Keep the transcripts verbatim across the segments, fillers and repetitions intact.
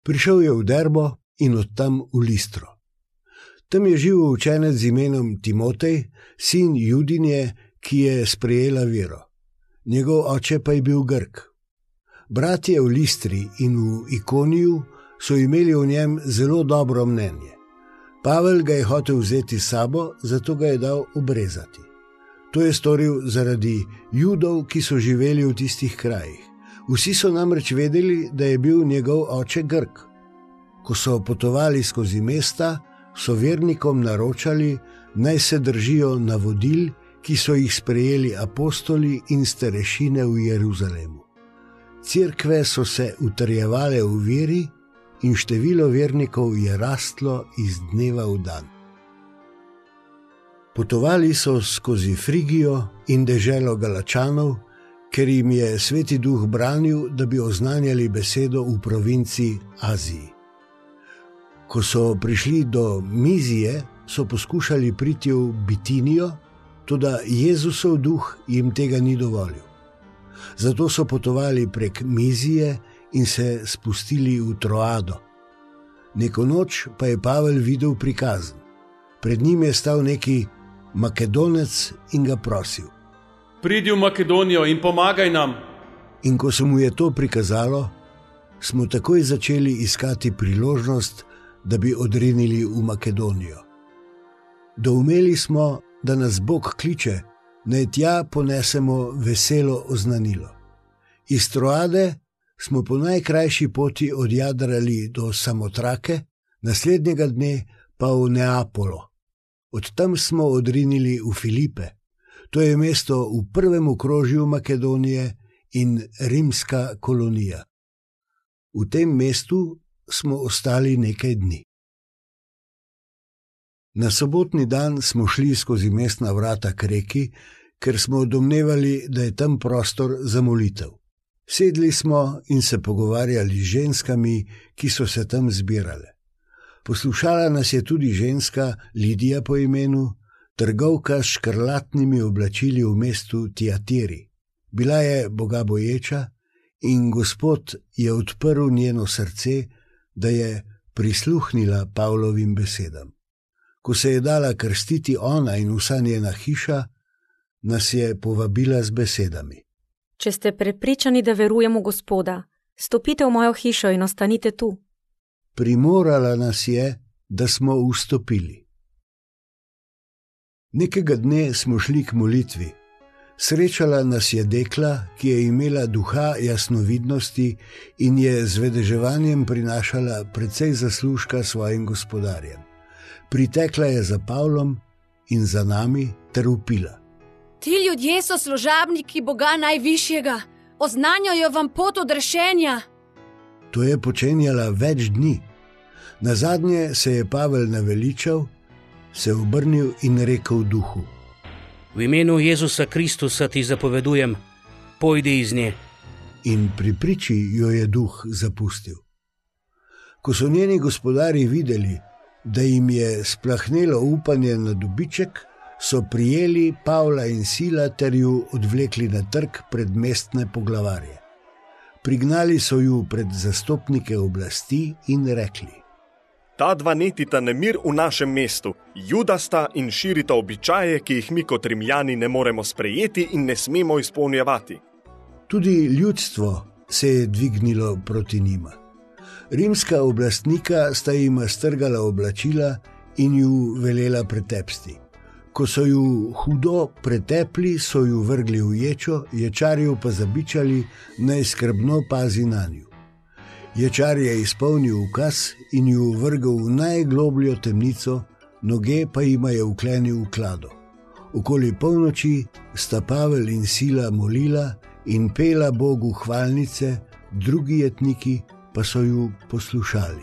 Prišel je v Derbo in od tam v Listro. Tam je živel učenec z imenom Timotej, sin Judinje, ki je sprejela vero. Njegov oče pa je bil Grk. Bratje v Listri in v Ikoniju so imeli o njem zelo dobro mnenje. Pavel ga je hotel vzeti s sabo, zato ga je dal obrezati. To je storil zaradi Judov, ki so živeli v tistih krajih. Vsi so namreč vedeli, da je bil njegov oče Grk. Ko so potovali skozi mesta, so vernikom naročali, naj se držijo navodil, ki so jih sprejeli apostoli in starešine v Jeruzalemu. Cerkve so se utrjevale v veri in število vernikov je rastlo iz dneva v dan. Potovali so skozi Frigijo in deželo Galačanov, ker jim je Sveti Duh branil, da bi oznanjali besedo v provinci Aziji. Ko so prišli do Mizije, so poskušali priti v Bitinijo, toda Jezusov duh jim tega ni dovolil. Zato so potovali prek Mizije in se spustili v Troado. Neko noč pa je Pavel videl prikazen. Pred njim je stal neki Makedonec in ga prosil: Pridi v Makedonijo in pomagaj nam. In ko se mu je to prikazalo, smo takoj začeli iskati priložnost, da bi odrinili v Makedonijo. Doumeli smo, da nas Bog kliče, naj tja ponesemo veselo oznanilo. Iz Troade smo po najkrajši poti odjadrali do Samotrake, naslednjega dne pa v Neapolo. Od tam smo odrinili v Filipe. To je mesto v prvem okrožju Makedonije in rimska kolonija. V tem mestu smo ostali nekaj dni. Na sobotni dan smo šli skozi mestna vrata k reki, ker smo domnevali, da je tam prostor za molitev. Sedli smo in se pogovarjali z ženskami, ki so se tam zbirale. Poslušala nas je tudi ženska Lidija po imenu, trgovka s škrlatnimi oblačili v mestu Tiatiri. Bila je bogaboječa in Gospod je odprl njeno srce, da je prisluhnila Pavlovim besedam. Ko se je dala krstiti ona in vsa njena hiša, nas je povabila z besedami: Če ste prepričani, da verujemo Gospoda, stopite v mojo hišo in ostanite tu. Primorala nas je, da smo vstopili. Nekega dne smo šli k molitvi. Srečala nas je dekla, ki je imela duha jasnovidnosti in je z vedeževanjem prinašala precej zaslužka svojim gospodarjem. Pritekla je za Pavlom in za nami ter vpila: Ti ljudje so služabniki Boga najvišjega, oznanjajo vam pot odrešenja. To je počenjala več dni. Nazadnje se je Pavel naveličal, se obrnil in rekel duhu: V imenu Jezusa Kristusa ti zapovedujem, pojdi iz nje. In pri priči jo je duh zapustil. Ko so njeni gospodarji videli, da jim je splahnelo upanje na dobiček, so prijeli Pavla in Sila ter ju odvlekli na trg pred mestne poglavarje. Prignali so ju pred zastopnike oblasti in rekli: Ta dva netita nemir v našem mestu, judasta in širita običaje, ki jih mi kot Rimljani ne moremo sprejeti in ne smemo izpolnjevati. Tudi ljudstvo se je dvignilo proti njima. Rimska oblastnika sta jima strgala oblačila in ju velela pretepsti. Ko so ju hudo pretepli, so ju vrgli v ječo, ječarju pa zabičali, naj skrbno pazi nanju. Ječar je izpolnil ukaz in ju vrgel v najglobljo temnico, noge pa jima je vklenil v klado. Okoli polnoči sta Pavel in Sila molila in pela Bogu hvalnice, drugi jetniki pa so ju poslušali.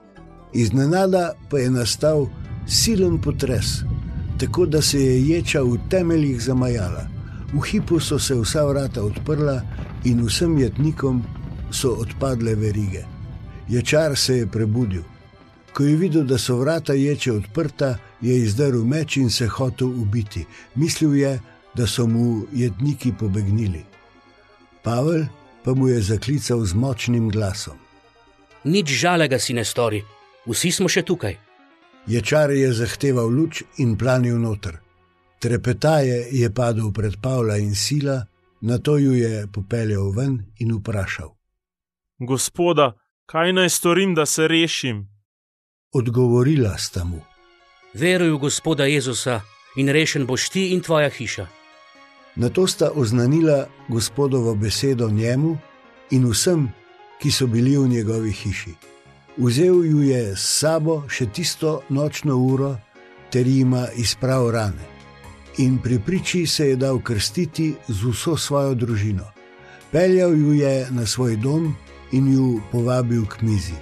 Iznenada pa je nastal silen potres, tako da se je ječa v temeljih zamajala. V hipu so se vsa vrata odprla in vsem jetnikom so odpadle verige. Ječar se je prebudil. Ko je videl, da so vrata ječe odprta, je izdrl meč in se hotel ubiti. Mislil je, da so mu jetniki pobegnili. Pavel pa mu je zaklical z močnim glasom: Nič žalega si ne stori, vsi smo še tukaj. Ječar je zahteval luč in planil noter. Trepetaje je padel pred Pavla in Sila, nato ju je popeljal ven in vprašal: Gospoda, kaj naj storim, da se rešim? Odgovorila sta mu: Veruj v Gospoda Jezusa in rešen boš ti in tvoja hiša. Nato sta oznanila Gospodovo besedo njemu in vsem, ki so bili v njegovi hiši. Vzel ju je s sabo še tisto nočno uro, ter jima izprav rane. In pri priči se je dal krstiti z vso svojo družino. Peljal ju je na svoj dom in ju povabil k mizi.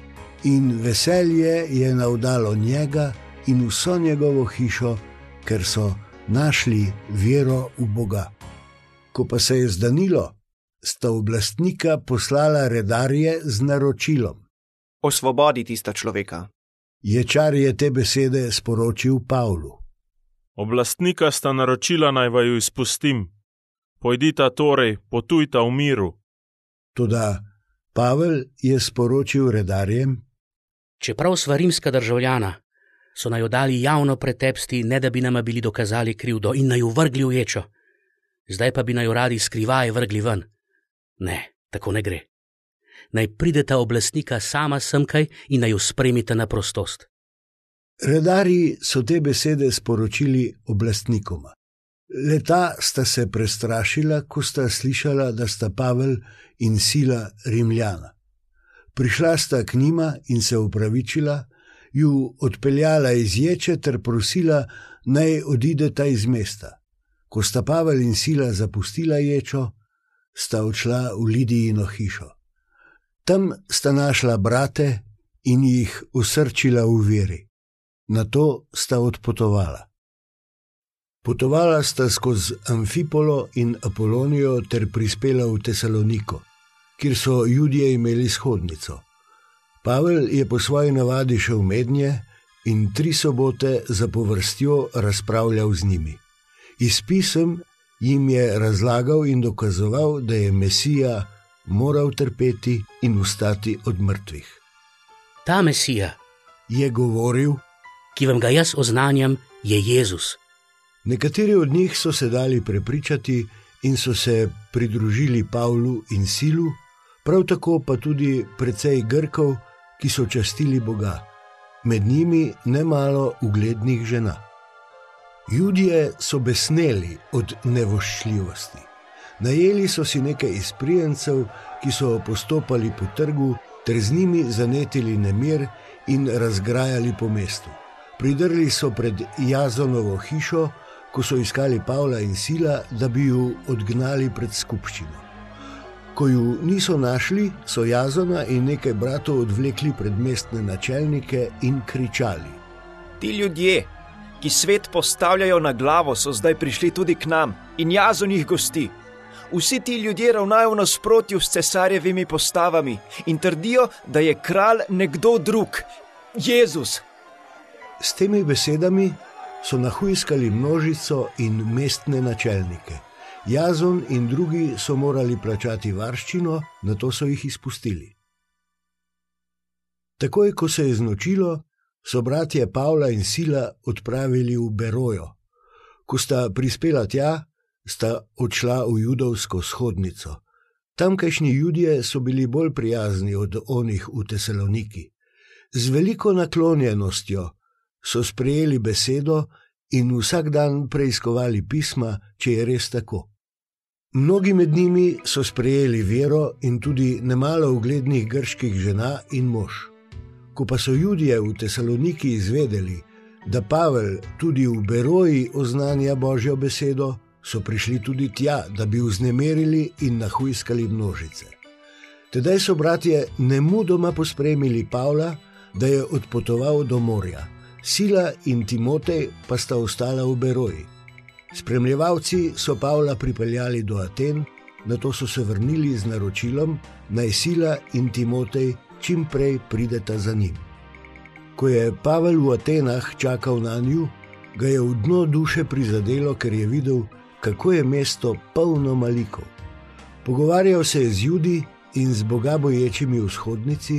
In veselje je navdalo njega in vso njegovo hišo, ker so našli vero v Boga. Ko pa se je zdanilo, sta oblastnika poslala redarje z naročilom: Osvobodi tista človeka. Ječar je te besede sporočil Pavlu. Oblastnika sta naročila, naj vaju izpustim. Pojdita torej, potujta v miru. Toda Pavel je sporočil redarjem: Čeprav sva rimska državljana, so naju dali javno pretepsti, ne da bi nama bili dokazali krivdo in naju vrgli v ječo. Zdaj pa bi naju radi skrivaje vrgli ven. Ne, tako ne gre. Naj prideta oblastnika sama semkaj in naju spremita na prostost. Redarji so te besede sporočili oblastnikoma. Leta sta se prestrašila, ko sta slišala, da sta Pavel in Sila Rimljana. Prišla sta k njima in se opravičila, ju odpeljala iz ječe ter prosila, naj odideta iz mesta. Ko sta Pavel in Sila zapustila ječo, sta odšla v Lidijino hišo. Tam sta našla brate in jih usrčila v veri. Nato sta odpotovala. Potovala sta skozi Amfipolo in Apolonijo ter prispela v Tesaloniko, kjer so Judje imeli shodnico. Pavel je po svoji navadi šel mednje in tri sobote zapovrstjo razpravljal z njimi. Iz pisem jim je razlagal in dokazoval, da je Mesija moral trpeti in vstati od mrtvih. Ta Mesija, je govoril, ki vam ga jaz oznanjam, je Jezus. Nekateri od njih so se dali prepričati in so se pridružili Pavlu in Silu, prav tako pa tudi precej Grkov, ki so častili Boga, med njimi nemalo uglednih žena. Judje so besneli od nevoščljivosti. Najeli so si nekaj izprijencev, ki so postopali po trgu, ter z njimi zanetili nemir in razgrajali po mestu. Pridrli so pred Jazonovo hišo, ko so iskali Pavla in Sila, da bi ju odgnali pred skupščino. Ko ju niso našli, so Jazona in nekaj bratov odvlekli pred mestne načelnike in kričali: Ti ljudje, ki svet postavljajo na glavo, so zdaj prišli tudi k nam in Jazon jih gosti. Vsi ti ljudje ravnajo v nasprotju s cesarjevimi postavami in trdijo, da je kralj nekdo drug, Jezus. S temi besedami so nahujskali množico in mestne načelnike. Jazon in drugi so morali plačati varščino, nato so jih izpustili. Takoj, ko se je znočilo, so bratje Pavla in Sila odpravili v Berojo. Ko sta prispela tja, sta odšla v judovsko shodnico. Tamkajšnji Judje so bili bolj prijazni od onih v Tesaloniki. Z veliko naklonjenostjo so sprejeli besedo in vsak dan preiskovali pisma, če je res tako. Mnogi med njimi so sprejeli vero in tudi nemalo uglednih grških žena in mož. Ko pa so Judje v Tesaloniki izvedeli, da Pavel tudi v Beroji oznanja Božjo besedo, so prišli tudi tja, da bi vznemirili in nahujskali množice. Tedaj so bratje nemudoma pospremili Pavla, da je odpotoval do morja. Sila in Timotej pa sta ostala v Beroji. Spremljevalci so Pavla pripeljali do Aten, nato so se vrnili z naročilom, naj Sila in Timotej čim prej prideta za njim. Ko je Pavel v Atenah čakal na nju, ga je v dno duše prizadelo, ker je videl, kako je mesto polno malikov. Pogovarjal se je z Judi in z bogaboječimi v shodnici,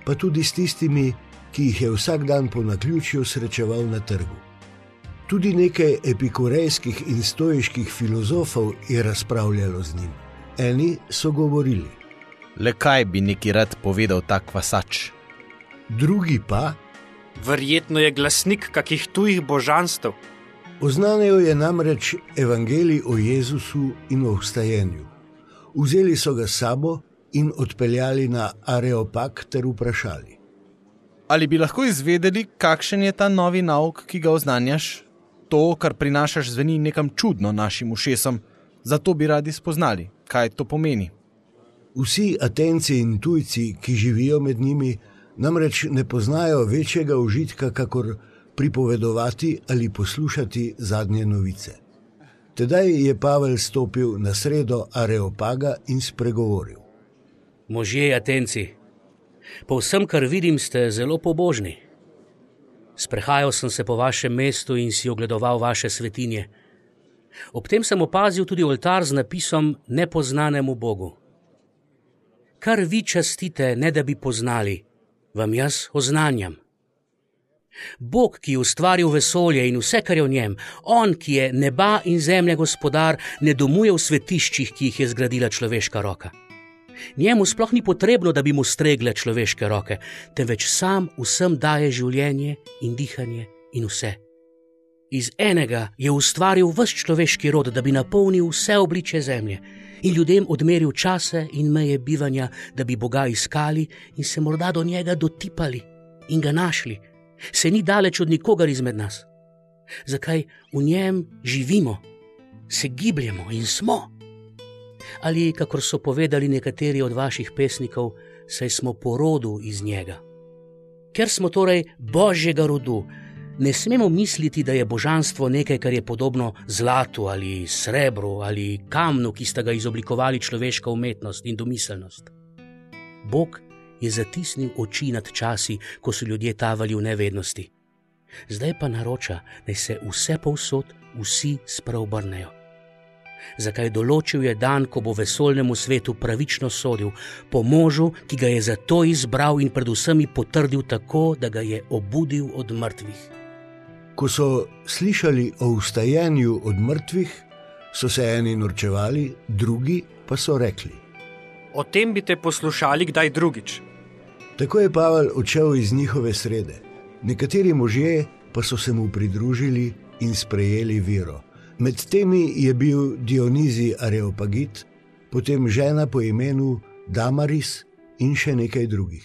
pa tudi s tistimi, ki jih je vsak dan po naključju srečeval na trgu. Tudi nekaj epikurejskih in stoiških filozofov je razpravljalo z njim. Eni so govorili: le kaj bi neki rad povedal ta kvasač? Drugi pa: verjetno je glasnik kakih tujih božanstev. Oznanil je namreč evangelij o Jezusu in o vstajenju. Vzeli so ga s sabo in odpeljali na Areopag ter vprašali: ali bi lahko izvedeli, kakšen je ta novi nauk, ki ga oznanjaš? To, kar prinašaš, zveni nekam čudno našim ušesom, zato bi radi spoznali, kaj to pomeni. Vsi Atenci in tujci, ki živijo med njimi, namreč ne poznajo večjega užitka, kakor pripovedovati ali poslušati zadnje novice. Tedaj je Pavel stopil na sredo Areopaga in spregovoril: možje Atenci, po vsem, kar vidim, ste zelo pobožni. Sprehajal sem se po vašem mestu in si ogledoval vaše svetinje. Ob tem sem opazil tudi oltar z napisom nepoznanemu Bogu. Kar vi častite, ne da bi poznali, vam jaz oznanjam. Bog, ki je ustvaril vesolje in vse, kar je v njem, on, ki je neba in zemlje gospodar, ne domuje v svetiščih, ki jih je zgradila človeška roka. Njemu sploh ni potrebno, da bi mu stregle človeške roke, temveč sam vsem daje življenje in dihanje in vse. Iz enega je ustvaril ves človeški rod, da bi napolnil vse obličje zemlje in ljudem odmeril čase in meje bivanja, da bi Boga iskali in se morda do njega dotipali in ga našli. Se ni daleč od nikogar izmed nas. Zakaj v njem živimo, se gibljemo in smo? Ali, kakor so povedali nekateri od vaših pesnikov, saj smo po rodu iz njega. Ker smo torej Božjega rodu, ne smemo misliti, da je božanstvo nekaj, kar je podobno zlatu ali srebru ali kamnu, ki sta ga izoblikovali človeška umetnost in domiselnost. Bog je zatisnil oči nad časi, ko so ljudje tavali v nevednosti. Zdaj pa naroča, naj se vse povsod vsi spreobrnejo. Zakaj določil je dan, ko bo vesoljnemu svetu pravično sodil, po možu, ki ga je zato izbral in predvsem potrdil tako, da ga je obudil od mrtvih. Ko so slišali o vstajenju od mrtvih, so se eni norčevali, drugi pa so rekli: o tem bi te poslušali kdaj drugič. Tako je Pavel odšel iz njihove srede. Nekateri možje pa so se mu pridružili in sprejeli vero. Med temi je bil Dionizij Areopagit, potem žena po imenu Damaris in še nekaj drugih.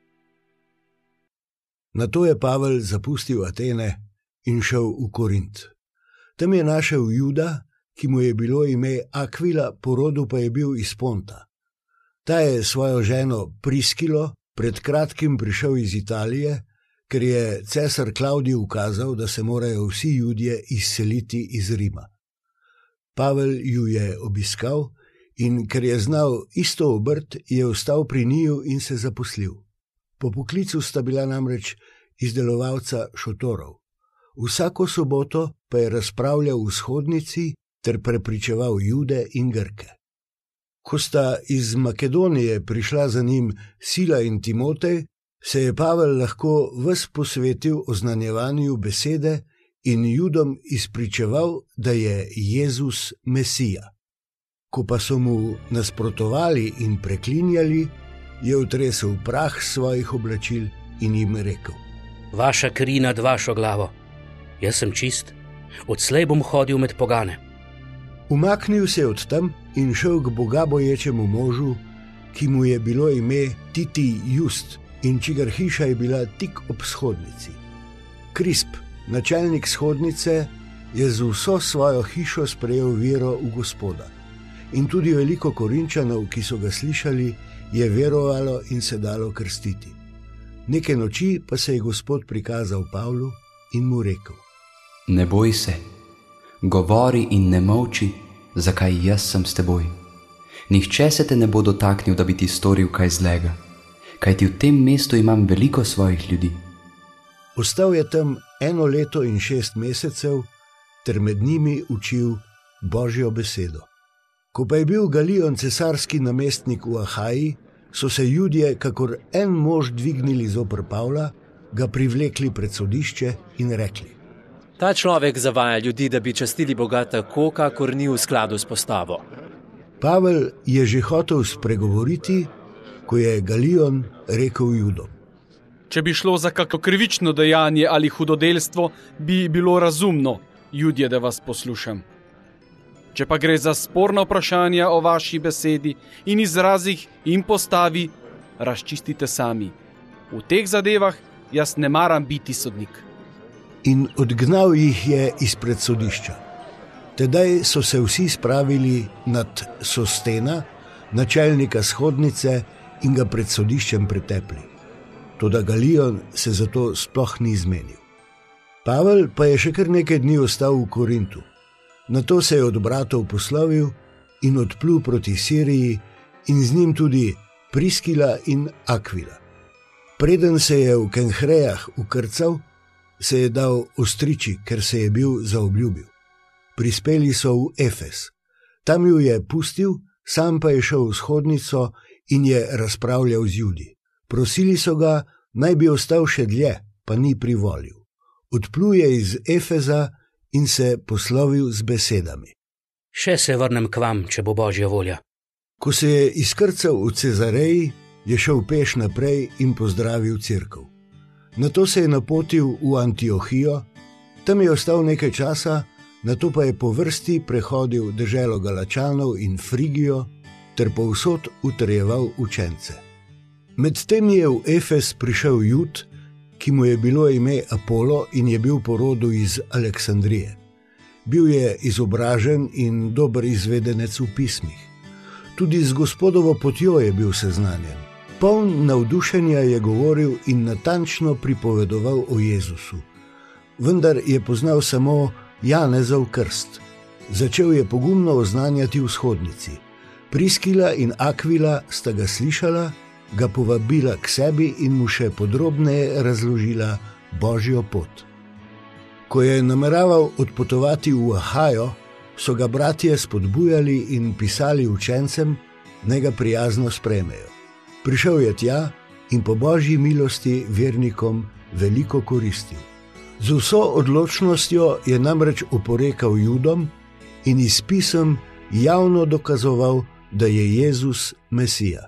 Nato je Pavel zapustil Atene in šel v Korint. Tam je našel Juda, ki mu je bilo ime Akvila, po rodu pa je bil iz Ponta. Ta je svojo ženo Priskilo pred kratkim prišel iz Italije, ker je cesar Klavdij ukazal, da se morajo vsi Judje izseliti iz Rima. Pavel ju je obiskal in ker je znal isto obrt, je ostal pri njiju in se zaposlil. Po poklicu sta bila namreč izdelovalca šotorov. Vsako soboto pa je razpravljal v shodnici ter prepričeval Jude in Grke. Ko sta iz Makedonije prišla za njim Sila in Timotej, se je Pavel lahko ves posvetil oznanjevanju besede in Judom izpričeval, da je Jezus Mesija. Ko pa so mu nasprotovali in preklinjali, je otresel prah svojih oblačil in jim rekel: vaša kri nad vašo glavo, jaz sem čist, odslej bom hodil med pogane. Umaknil se je od tam in šel k bogaboječemu možu, ki mu je bilo ime Titi Just in čigar hiša je bila tik ob shodnici. Krisp, načelnik shodnice, je z vso svojo hišo sprejel vero v Gospoda. In tudi veliko Korinčanov, ki so ga slišali, je verovalo in se dalo krstiti. Neke noči pa se je Gospod prikazal Pavlu in mu rekel: ne boj se, govori in ne molči, zakaj jaz sem s teboj. Nihče se te ne bo dotaknil, da bi ti storil kaj zlega, kajti v tem mestu imam veliko svojih ljudi. Ostal je tam eno leto in šest mesecev ter med njimi učil Božjo besedo. Ko pa je bil Galion cesarski namestnik v Ahaji, so se Judje, kakor en mož dvignili zoper Pavla, ga privlekli pred sodišče in rekli: Ta človek zavaja ljudi, da bi častili Boga tako, kakor ni v skladu s postavo. Pavel je že hotel spregovoriti, ko je Galion rekel Judom: Če bi šlo za kakšno krivično dejanje ali hudodelstvo, bi bilo razumno, Judje, da vas poslušam. Če pa gre za sporna vprašanja o vaši besedi in izrazih in postavi, razčistite sami. V teh zadevah jaz ne maram biti sodnik. In odgnal jih je izpred sodišča. Tedaj so se vsi spravili nad Sostena, načelnika shodnice, in ga pred sodiščem pretepli. Toda Galion se zato sploh ni zmenil. Pavel pa je še kar nekaj dni ostal v Korintu. Nato se je od bratov poslovil in odplul proti Siriji in z njim tudi Priskila in Akvila. Preden se je v Kenhrejah ukrcal, se je dal ostriči, ker se je bil zaobljubil. Prispeli so v Efes. Tam ju je pustil, sam pa je šel v shodnico in je razpravljal z Judi. Prosili so ga, naj bi ostal še dlje, pa ni privolil. Odplul je iz Efeza in se poslovil z besedami: Še se vrnem k vam, če bo Božja volja. Ko se je izkrcal v Cezareji, je šel peš naprej in pozdravil cerkev. Nato se je napotil v Antiohijo, tam je ostal nekaj časa, nato pa je po vrsti prehodil deželo Galačanov in Frigijo ter povsod utrjeval učence. Medtem je v Efes prišel Jud, ki mu je bilo ime Apolo in je bil po rodu iz Aleksandrije. Bil je izobražen in dober izvedenec v pismih. Tudi z Gospodovo potjo je bil seznanjen. Poln navdušenja je govoril in natančno pripovedoval o Jezusu. Vendar je poznal samo Janezov krst. Začel je pogumno oznanjati v shodnici. Priskila in Akvila sta ga slišala, ga povabila k sebi in mu še podrobneje razložila Božjo pot. Ko je nameraval odpotovati v Ahajo, so ga bratje spodbujali in pisali učencem, naj ga prijazno sprejmejo. Prišel je tja in po Božji milosti vernikom veliko koristil. Z vso odločnostjo je namreč oporekal Judom in iz pisem javno dokazoval, da je Jezus Mesija.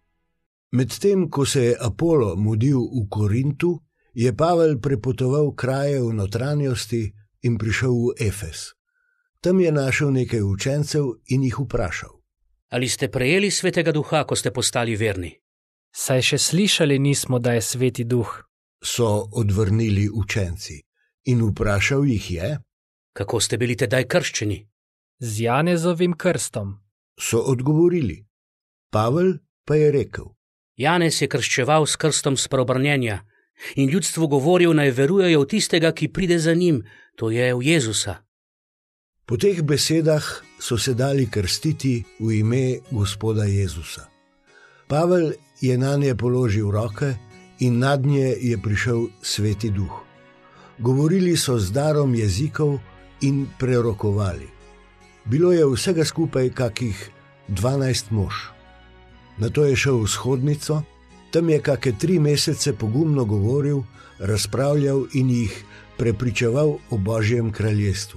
Medtem ko se je Apolo mudil v Korintu, je Pavel prepotoval kraje v notranjosti in prišel v Efes. Tam je našel nekaj učencev in jih vprašal: Ali ste prejeli Svetega Duha, ko ste postali verni? Saj še slišali nismo, da je Sveti Duh, so odvrnili učenci. In vprašal jih je: Kako ste bili tedaj krščeni? Z Janezovim krstom, so odgovorili. Pavel pa je rekel: Janez je krščeval s krstom spreobrnjenja in ljudstvu govoril, naj verujejo v tistega, ki pride za njim, to je v Jezusa. Po teh besedah so se dali krstiti v ime Gospoda Jezusa. Pavel je nanje položil roke in nad nje je prišel Sveti Duh. Govorili so z darom jezikov in prerokovali. Bilo je vsega skupaj kakih dvanajst mož. Nato je šel v shodnico, tam je kake tri mesece pogumno govoril, razpravljal in jih prepričeval o Božjem kraljestvu.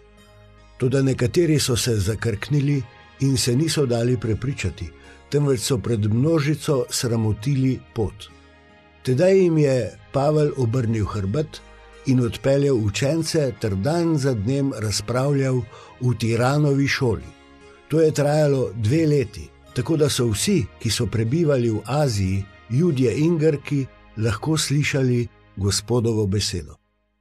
Toda nekateri so se zakrknili in se niso dali prepričati, temveč so pred množico sramotili pot. Tedaj jim je Pavel obrnil hrbet in odpeljal učence ter dan za dnem razpravljal v Tiranovi šoli. To je trajalo dve leti, tako da so vsi, ki so prebivali v Aziji, Judje in Grki, lahko slišali Gospodovo besedo.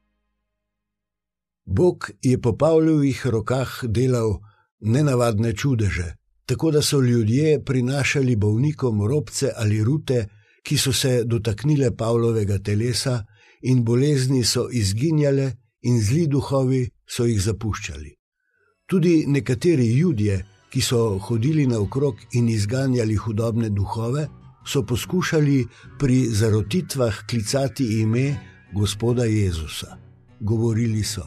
Bog je po Pavlovih rokah delal nenavadne čudeže, tako da so ljudje prinašali bolnikom robce ali rute, ki so se dotaknile Pavlovega telesa, in bolezni so izginjale in zli duhovi so jih zapuščali. Tudi nekateri Judje, ki so hodili naokrog in izganjali hudobne duhove, so poskušali pri zarotitvah klicati ime Gospoda Jezusa. Govorili so: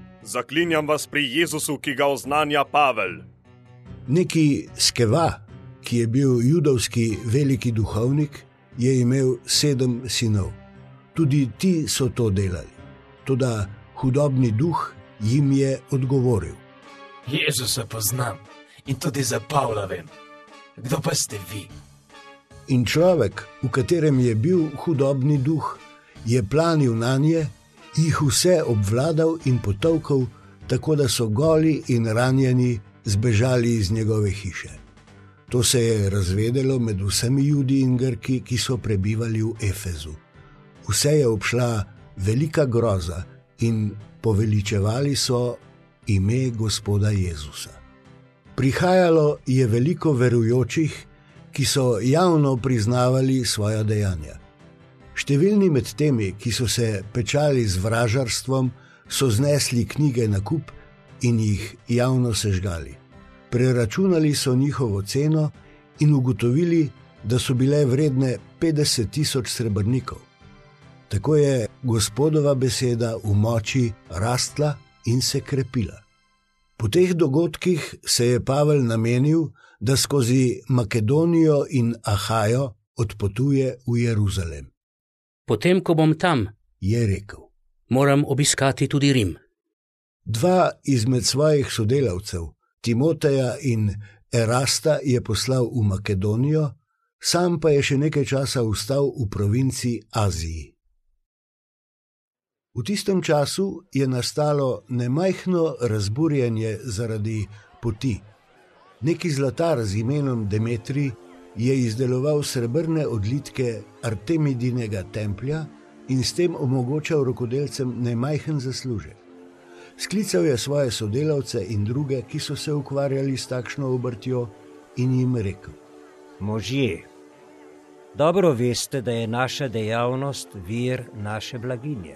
Zaklinjam vas pri Jezusu, ki ga oznanja Pavel. Neki Skeva, ki je bil judovski veliki duhovnik, je imel sedem sinov. Tudi ti so to delali. Toda hudobni duh jim je odgovoril: Jezusa poznam in tudi za Pavla vem. Kdo pa ste vi? In človek, v katerem je bil hudobni duh, je planil nanje, jih vse obvladal in potolkal, tako da so goli in ranjeni zbežali iz njegove hiše. To se je razvedelo med vsemi Judi in Grki, ki so prebivali v Efezu. Vse je obšla velika groza in poveličevali so ime Gospoda Jezusa. Prihajalo je veliko verujočih, ki so javno priznavali svoja dejanja. Številni med temi, ki so se pečali z vražarstvom, so znesli knjige na kup in jih javno sežgali. Preračunali so njihovo ceno in ugotovili, da so bile vredne petdeset tisoč srebrnikov. Tako je Gospodova beseda v moči rastla in se krepila. Po teh dogodkih se je Pavel namenil, da skozi Makedonijo in Ahajo odpotuje v Jeruzalem. Potem, ko bom tam, je rekel, moram obiskati tudi Rim. Dva izmed svojih sodelavcev, Timoteja in Erasta, je poslal v Makedonijo, sam pa je še nekaj časa ostal v provinci Aziji. V tistem času je nastalo nemajhno razburjenje zaradi poti. Neki zlatar z imenom Demetrij je izdeloval srebrne odlitke Artemidinega templja in s tem omogočal rokodelcem nemajhen zaslužek. Sklical je svoje sodelavce in druge, ki so se ukvarjali s takšno obrtjo, in jim rekel: Možje, dobro veste, da je naša dejavnost vir naše blaginje.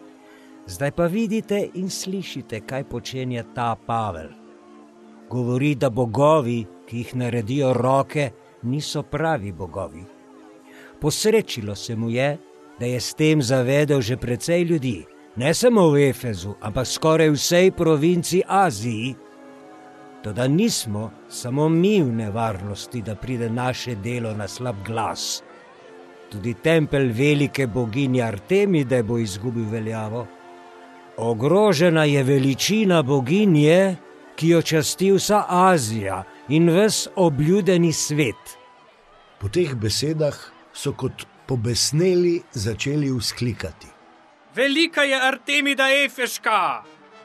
Zdaj pa vidite in slišite, kaj počenja ta Pavel. Govori, da bogovi, ki jih naredijo roke, niso pravi bogovi. Posrečilo se mu je, da je s tem zavedel že precej ljudi, ne samo v Efezu, ampak skoraj vsej provinci Aziji. Toda nismo samo mi v nevarnosti, da pride naše delo na slab glas. Tudi tempelj velike boginje Artemide bo izgubil veljavo. Ogrožena je veličina boginje, ki jo časti vsa Azija in ves obljudeni svet. Po teh besedah so kot pobesneli začeli vzklikati: Velika je Artemida Efeška!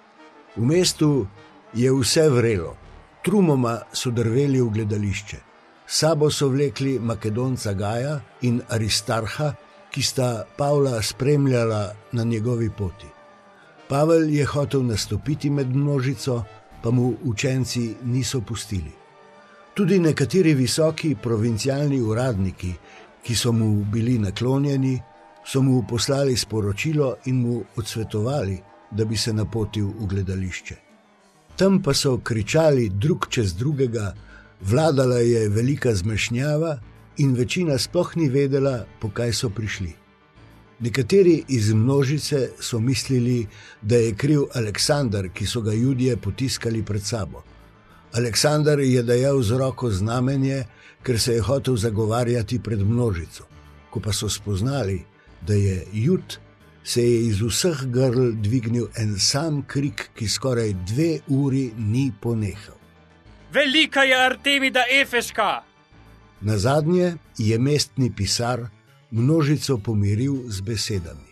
V mestu je vse vrelo, trumoma so drveli v gledališče. Sabo so vlekli Makedonca Gaja in Aristarha, ki sta Pavla spremljala na njegovi poti. Pavel je hotel nastopiti med množico, pa mu učenci niso pustili. Tudi nekateri visoki provincialni uradniki, ki so mu bili naklonjeni, so mu poslali sporočilo in mu odsvetovali, da bi se napotil v gledališče. Tam pa so kričali drug čez drugega, vladala je velika zmešnjava in večina sploh ni vedela, po kaj so prišli. Nekateri iz množice so mislili, da je kriv Aleksander, ki so ga Judje potiskali pred sabo. Aleksander je dajal z roko znamenje, ker se je hotel zagovarjati pred množico. Ko pa so spoznali, da je Jud, se je iz vseh grl dvignil en sam krik, ki skoraj dve uri ni ponehal. Velika je Artemida Efeška! Nazadnje je mestni pisar množico pomiril z besedami: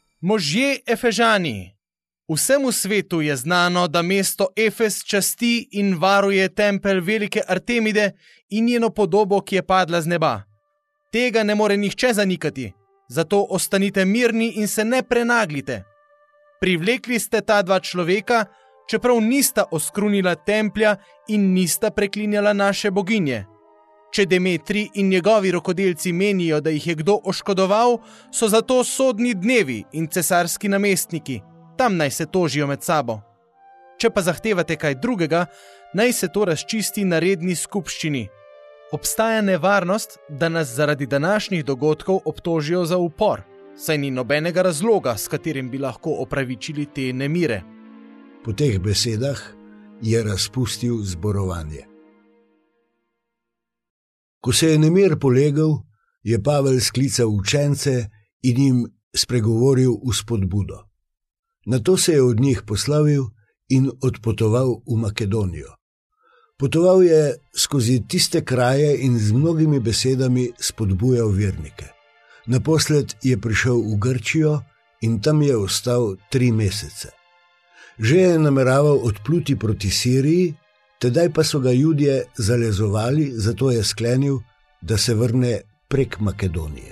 Možje Efežani, vsemu svetu je znano, da mesto Efes časti in varuje tempelj velike Artemide in njeno podobo, ki je padla z neba. Tega ne more nihče zanikati, zato ostanite mirni in se ne prenaglite. Privlekli ste ta dva človeka, čeprav nista oskrunila templja in nista preklinjala naše boginje. Če Demetrij in njegovi rokodelci menijo, da jih je kdo oškodoval, so zato sodni dnevi in cesarski namestniki. Tam naj se tožijo med sabo. Če pa zahtevate kaj drugega, naj se to razčisti na redni skupščini. Obstaja nevarnost, da nas zaradi današnjih dogodkov obtožijo za upor, saj ni nobenega razloga, s katerim bi lahko opravičili te nemire. Po teh besedah je razpustil zborovanje. Ko se je nemir polegal, je Pavel sklical učence in jim spregovoril v spodbudo. Nato se je od njih poslavil in odpotoval v Makedonijo. Potoval je skozi tiste kraje in z mnogimi besedami spodbujal vernike. Naposled je prišel v Grčijo in tam je ostal tri mesece. Že je nameraval odpluti proti Siriji, tedaj pa so ga Judje zalezovali, zato je sklenil, da se vrne prek Makedonije.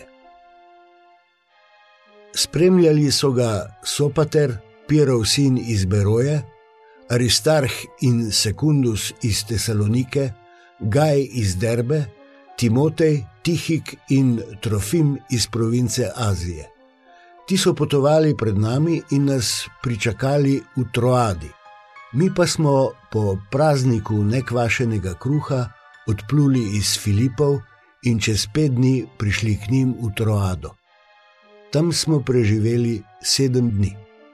Spremljali so ga Sopater, Pirov sin iz Beroje, Aristarh in Sekundus iz Tesalonike, Gaj iz Derbe, Timotej, Tihik in Trofim iz province Azije. Ti so potovali pred nami in nas pričakali v Troadi. Mi pa smo po prazniku nekvašenega kruha odpluli iz Filipov in čez pet dni prišli k njim v Troado. Tam smo preživeli sedem dni.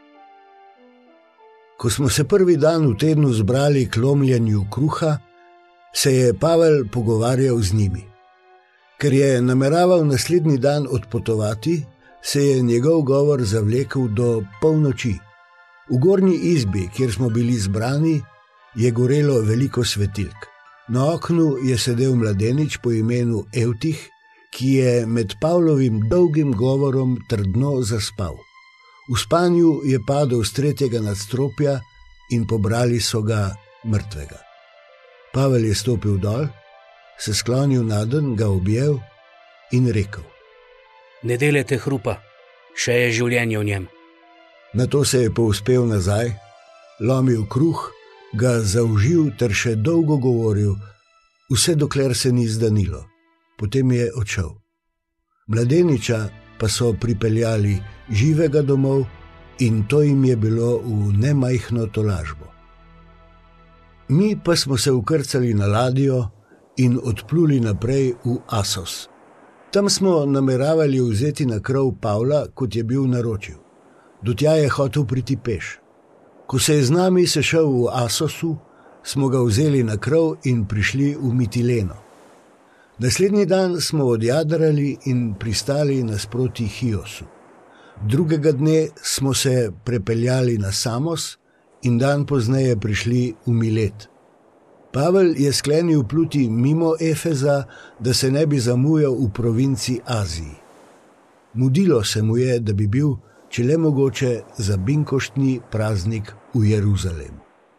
Ko smo se prvi dan v tednu zbrali k lomljenju kruha, se je Pavel pogovarjal z njimi. Ker je nameraval naslednji dan odpotovati, se je njegov govor zavlekel do polnoči. V gornji izbi, kjer smo bili zbrani, je gorelo veliko svetilk. Na oknu je sedel mladenič po imenu Evtih, ki je med Pavlovim dolgim govorom trdno zaspal. V spanju je padel s tretjega nadstropja in pobrali so ga mrtvega. Pavel je stopil dol, se sklonil nadenj, ga objel in rekel: Ne delajte hrupa, še je življenje v njem. Nato se je povzpel nazaj, lomil kruh, ga zaužil ter še dolgo govoril, vse dokler se ni zdanilo. Potem je odšel. Mladeniča pa so pripeljali živega domov in to jim je bilo v nemajhno tolažbo. Mi pa smo se ukrcali na ladjo in odpluli naprej v Asos. Tam smo nameravali vzeti na krov Pavla, kot je bil naročil. Do tja je hotel priti peš. Ko se je z nami sešel v Asosu, smo ga vzeli na krov in prišli v Mitileno. Naslednji dan smo odjadrali in pristali nasproti Hiosu. Drugega dne smo se prepeljali na Samos in dan pozneje prišli v Milet. Pavel je sklenil pluti mimo Efeza, da se ne bi zamujal v provinci Aziji. Mudilo se mu je, da bi bil, če le mogoče, za binkoštni praznik v Jeruzalem.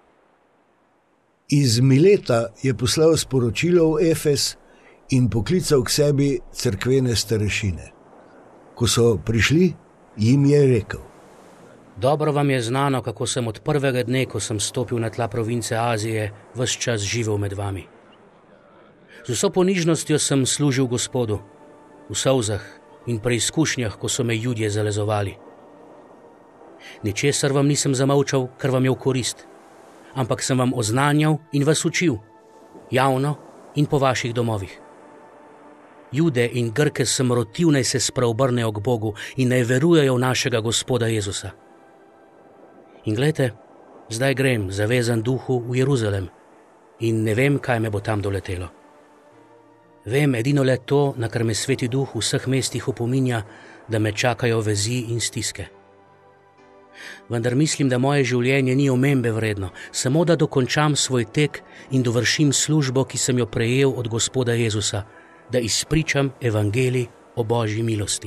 Iz Mileta je poslal sporočilo v Efez in poklical k sebi cerkvene starešine. Ko so prišli, jim je rekel: Dobro vam je znano, kako sem od prvega dne, ko sem stopil na tla province Azije, ves čas živel med vami. Z vso ponižnostjo sem služil Gospodu, v solzah in preizkušnjah, ko so me Judje zalezovali. Ničesar vam nisem zamolčal, kar vam je v korist, ampak sem vam oznanjal in vas učil, javno in po vaših domovih. Jude in Grke sem rotil, naj se spreobrnejo k Bogu in naj verujejo v našega Gospoda Jezusa. In glejte, zdaj grem, zavezan duhu, v Jeruzalem in ne vem, kaj me bo tam doletelo. Vem edino le to, na kar me Sveti Duh v vseh mestih opominja, da me čakajo vezi in stiske. Vendar mislim, da moje življenje ni omembe vredno, samo da dokončam svoj tek in dovršim službo, ki sem jo prejel od Gospoda Jezusa, da izpričam evangelij o Božji milosti.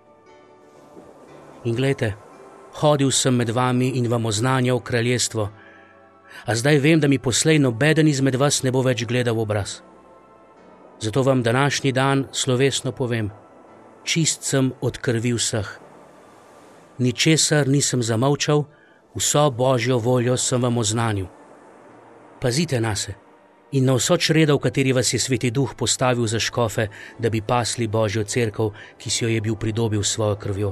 In glejte, hodil sem med vami in vam oznanjal kraljestvo, a zdaj vem, da mi poslej nobeden izmed vas ne bo več gledal v obraz. Zato vam današnji dan slovesno povem, čist sem od krvi vseh. Ničesar nisem zamolčal, vso Božjo voljo sem vam oznanil. Pazite nase in na vso čredo, v kateri vas je Sveti Duh postavil za škofe, da bi pasli Božjo cerkev, ki si jo je bil pridobil s svojo krvjo.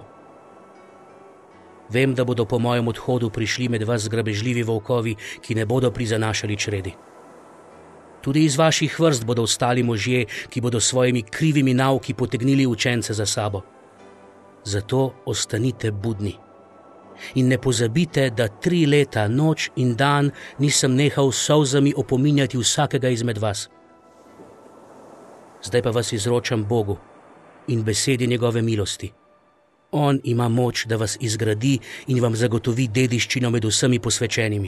Vem, da bodo po mojem odhodu prišli med vas grabežljivi volkovi, ki ne bodo prizanašali čredi. Tudi iz vaših vrst bodo ostali možje, ki bodo svojimi krivimi nauki potegnili učence za sabo. Zato ostanite budni. In ne pozabite, da tri leta, noč in dan nisem nehal s solzami opominjati vsakega izmed vas. zdaj pa vas izročam Bogu in besedi njegove milosti. On ima moč, da vas izgradi in vam zagotovi dediščino med vsemi posvečenimi.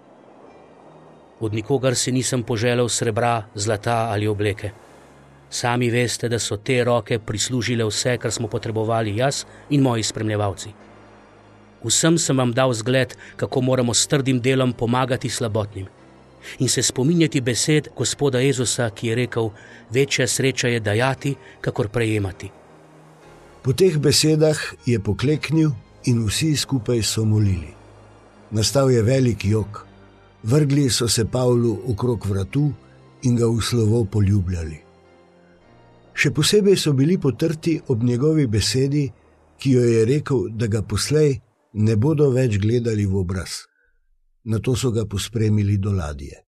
Od nikogar si nisem poželel srebra, zlata ali obleke. Sami veste, da so te roke prislužile vse, kar smo potrebovali jaz in moji spremljevalci. Vsem sem vam dal zgled, kako moramo s trdim delom pomagati slabotnim in se spominjati besed Gospoda Jezusa, ki je rekel: večja sreča je dajati, kakor prejemati. Po teh besedah je pokleknil in vsi skupaj so molili. Nastal je velik jok. Vrgli so se Pavlu okrog vratu in ga v slovo poljubljali. Še posebej so bili potrti ob njegovi besedi, ki jo je rekel, da ga poslej ne bodo več gledali v obraz. Nato so ga pospremili do ladje.